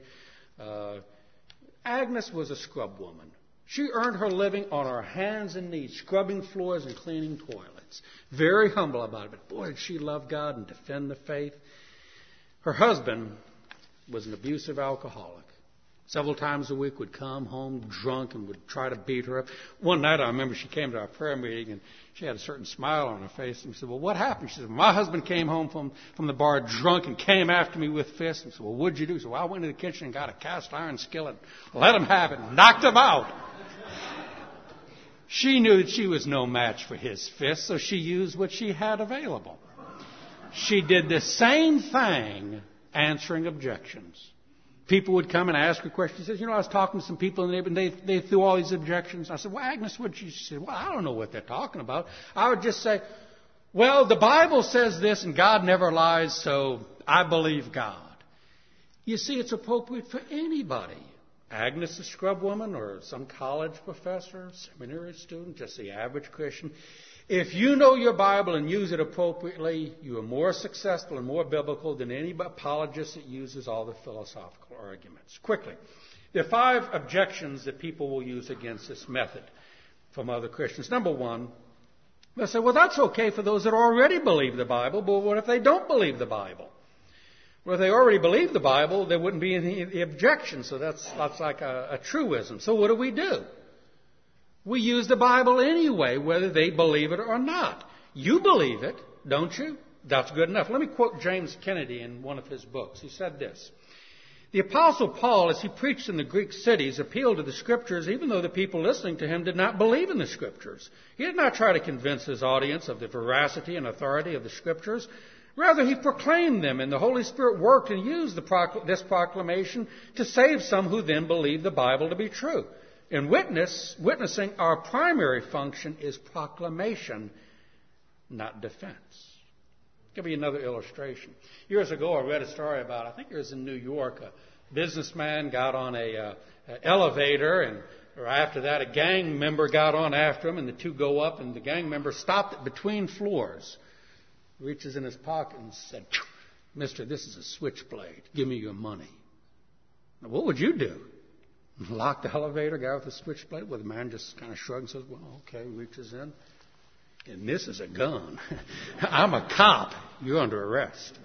Agnes was a scrub woman. She earned her living on her hands and knees, scrubbing floors and cleaning toilets. Very humble about it. But boy, did she love God and defend the faith. Her husband was an abusive alcoholic. Several times a week would come home drunk and would try to beat her up. One night I remember she came to our prayer meeting and she had a certain smile on her face. And we said, well, what happened? She said, my husband came home from the bar drunk and came after me with fists. And we said, well, what'd you do? She said, well, I went to the kitchen and got a cast iron skillet, let him have it, and knocked him out. She knew that she was no match for his fists, so she used what she had available. She did the same thing answering objections. People would come and ask her questions. She says, I was talking to some people and they threw all these objections. I said, well, Agnes, what'd you say? She said, well, I don't know what they're talking about. I would just say, well, the Bible says this and God never lies, so I believe God. You see, it's appropriate for anybody. Agnes, a scrub woman, or some college professor, seminary student, just the average Christian. If you know your Bible and use it appropriately, you are more successful and more biblical than any apologist that uses all the philosophical arguments. Quickly, there are 5 objections that people will use against this method from other Christians. Number 1, they'll say, well, that's okay for those that already believe the Bible, but what if they don't believe the Bible? Well, if they already believe the Bible, there wouldn't be any objection, so that's like a truism. So what do? We use the Bible anyway, whether they believe it or not. You believe it, don't you? That's good enough. Let me quote James Kennedy in one of his books. He said this: the Apostle Paul, as he preached in the Greek cities, appealed to the Scriptures even though the people listening to him did not believe in the Scriptures. He did not try to convince his audience of the veracity and authority of the Scriptures. Rather, he proclaimed them, and the Holy Spirit worked and used this proclamation to save some who then believed the Bible to be true. In witnessing, our primary function is proclamation, not defense. I'll give you another illustration. Years ago, I read a story about, I think it was in New York, a businessman got on an elevator, and after that, a gang member got on after him, and the two go up, and the gang member stopped it between floors, reaches in his pocket and said, "Mister, this is a switchblade. Give me your money." Now, what would you do? Lock the elevator, guy with the switchblade? Well, the man just kind of shrugs and says, well, okay, reaches in. And this is a gun. I'm a cop. You're under arrest.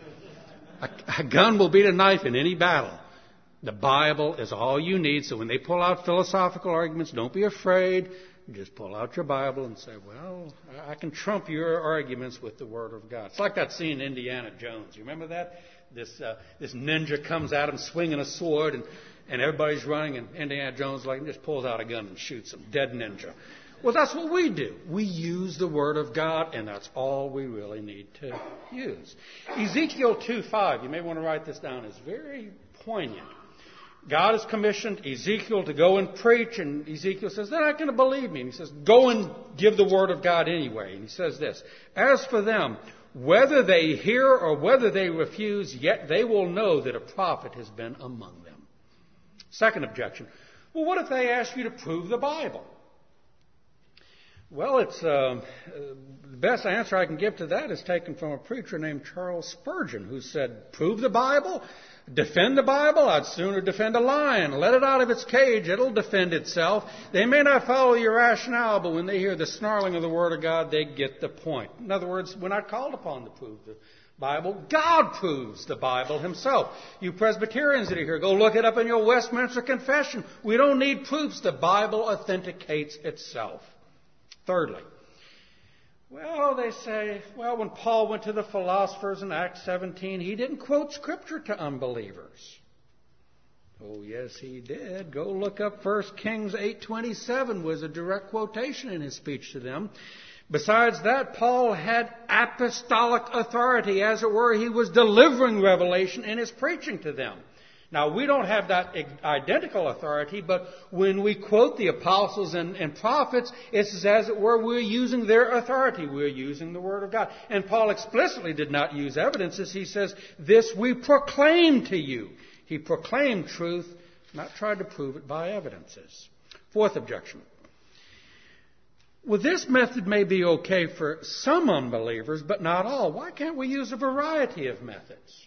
A gun will beat a knife in any battle. The Bible is all you need. So when they pull out philosophical arguments, don't be afraid. Just pull out your Bible and say, well, I can trump your arguments with the Word of God. It's like that scene in Indiana Jones. You remember that? This ninja comes at him swinging a sword, and everybody's running, and Indiana Jones just pulls out a gun and shoots him. Dead ninja. Well, that's what we do. We use the Word of God, and that's all we really need to use. Ezekiel 2:5, you may want to write this down, is very poignant. God has commissioned Ezekiel to go and preach, and Ezekiel says, they're not going to believe me. And he says, go and give the Word of God anyway. And he says this: as for them, whether they hear or whether they refuse, yet they will know that a prophet has been among them. Second objection: well, what if they ask you to prove the Bible? Well, it's the best answer I can give to that is taken from a preacher named Charles Spurgeon, who said, prove the Bible, defend the Bible. I'd sooner defend a lion. Let it out of its cage. It'll defend itself. They may not follow your rationale, but when they hear the snarling of the Word of God, they get the point. In other words, we're not called upon to prove the Bible. God proves the Bible Himself. You Presbyterians that are here, go look it up in your Westminster Confession. We don't need proofs. The Bible authenticates itself. Thirdly, well, they say, well, when Paul went to the philosophers in Acts 17, he didn't quote Scripture to unbelievers. Oh, yes, he did. Go look up 1 Kings 8:27 was a direct quotation in his speech to them. Besides that, Paul had apostolic authority. As it were, he was delivering revelation in his preaching to them. Now, we don't have that identical authority, but when we quote the apostles and prophets, it's as it were, we're using their authority. We're using the Word of God. And Paul explicitly did not use evidences. He says, this we proclaim to you. He proclaimed truth, not tried to prove it by evidences. Fourth objection. Well, this method may be okay for some unbelievers, but not all. Why can't we use a variety of methods?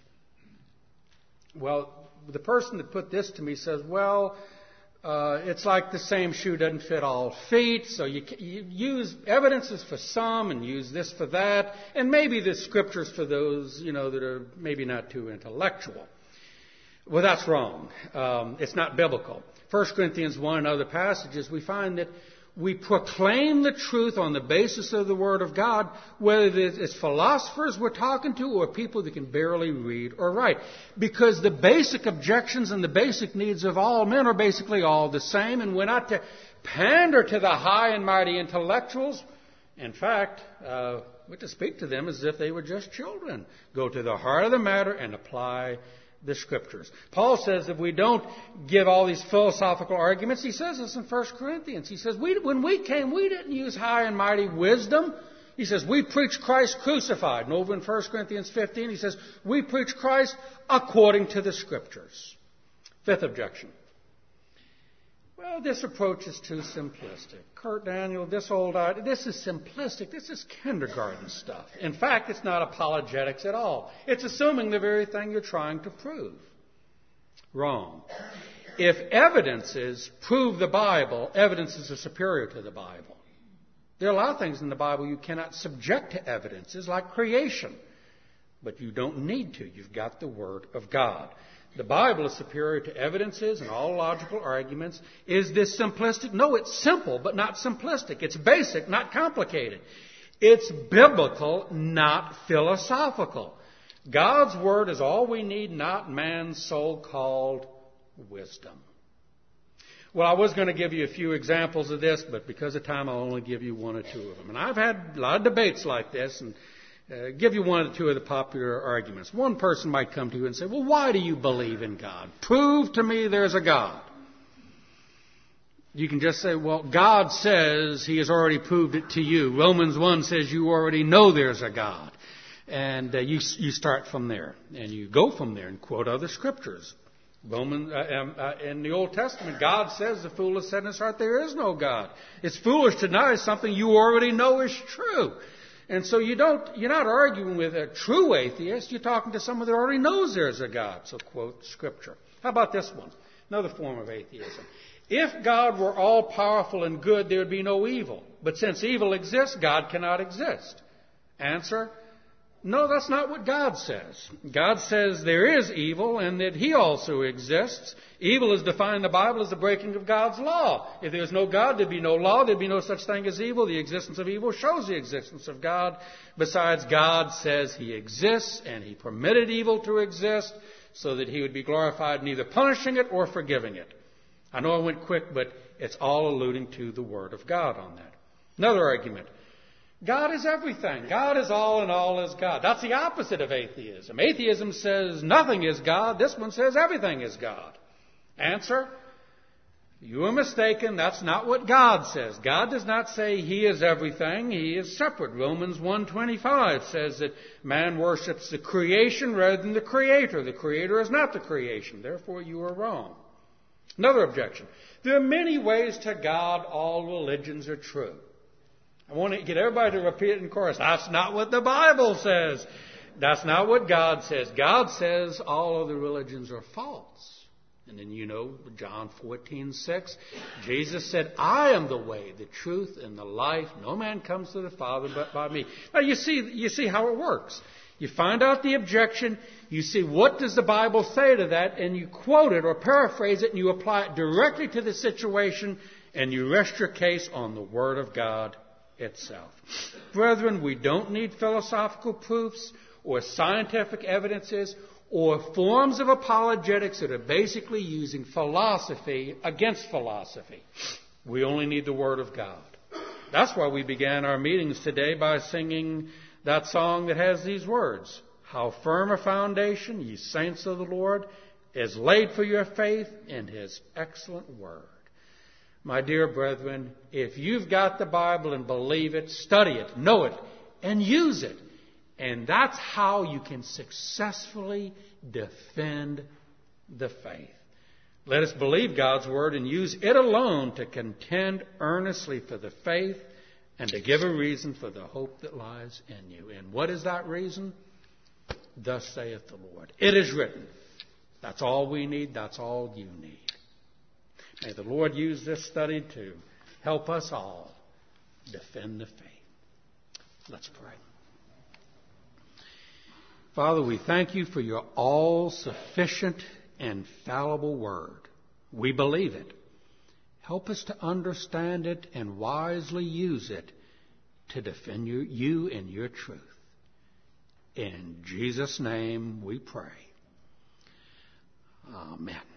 Well, the person that put this to me says, well, it's like the same shoe doesn't fit all feet, so you use evidences for some and use this for that, and maybe the Scriptures for those, that are maybe not too intellectual. Well, that's wrong. It's not biblical. 1 Corinthians 1 and other passages, we find that we proclaim the truth on the basis of the Word of God, whether it's philosophers we're talking to or people that can barely read or write. Because the basic objections and the basic needs of all men are basically all the same, and we're not to pander to the high and mighty intellectuals. In fact, we're to speak to them as if they were just children. Go to the heart of the matter and apply the Scriptures. Paul says if we don't give all these philosophical arguments, he says this in 1 Corinthians. He says, when we came, we didn't use high and mighty wisdom. He says, we preach Christ crucified. And over in 1 Corinthians 15, he says, we preach Christ according to the Scriptures. Fifth objection. Well, this approach is too simplistic. Kurt Daniel, this is simplistic. This is kindergarten stuff. In fact, it's not apologetics at all. It's assuming the very thing you're trying to prove. Wrong. If evidences prove the Bible, evidences are superior to the Bible. There are a lot of things in the Bible you cannot subject to evidences, like creation. But you don't need to. You've got the Word of God. The Bible is superior to evidences and all logical arguments. Is this simplistic? No, it's simple, but not simplistic. It's basic, not complicated. It's biblical, not philosophical. God's Word is all we need, not man's so-called wisdom. Well, I was going to give you a few examples of this, but because of time, I'll only give you one or two of them. And I've had a lot of debates like this, and give you one or two of the popular arguments. One person might come to you and say, well, why do you believe in God? Prove to me there's a God. You can just say, well, God says He has already proved it to you. Romans 1 says you already know there's a God. And you start from there. And you go from there and quote other Scriptures. In the Old Testament, God says, the fool has said in his heart, there is no God. It's foolish to deny something you already know is true. And so you're not arguing with a true atheist. You're talking to someone that already knows there's a God. So quote Scripture. How about this one? Another form of atheism. If God were all powerful and good, there would be no evil. But since evil exists, God cannot exist. Answer: no, that's not what God says. God says there is evil and that He also exists. Evil is defined in the Bible as the breaking of God's law. If there's no God, there'd be no law. There'd be no such thing as evil. The existence of evil shows the existence of God. Besides, God says He exists and He permitted evil to exist so that He would be glorified, neither punishing it or forgiving it. I know I went quick, but it's all alluding to the Word of God on that. Another argument. God is everything. God is all and all is God. That's the opposite of atheism. Atheism says nothing is God. This one says everything is God. Answer: you are mistaken. That's not what God says. God does not say He is everything. He is separate. Romans 1:25 says that man worships the creation rather than the Creator. The Creator is not the creation. Therefore, you are wrong. Another objection. There are many ways to God. All religions are true. I want to get everybody to repeat it in chorus. That's not what the Bible says. That's not what God says. God says all other religions are false. And then John 14:6, Jesus said, I am the way, the truth, and the life. No man comes to the Father but by me. Now you see how it works. You find out the objection, you see what does the Bible say to that, and you quote it or paraphrase it, and you apply it directly to the situation, and you rest your case on the Word of God itself. Brethren, we don't need philosophical proofs or scientific evidences or forms of apologetics that are basically using philosophy against philosophy. We only need the Word of God. That's why we began our meetings today by singing that song that has these words. How firm a foundation, ye saints of the Lord, is laid for your faith in His excellent Word. My dear brethren, if you've got the Bible and believe it, study it, know it, and use it. And that's how you can successfully defend the faith. Let us believe God's Word and use it alone to contend earnestly for the faith and to give a reason for the hope that lies in you. And what is that reason? Thus saith the Lord. It is written. That's all we need. That's all you need. May the Lord use this study to help us all defend the faith. Let's pray. Father, we thank you for your all-sufficient and fallible Word. We believe it. Help us to understand it and wisely use it to defend you and your truth. In Jesus' name we pray. Amen.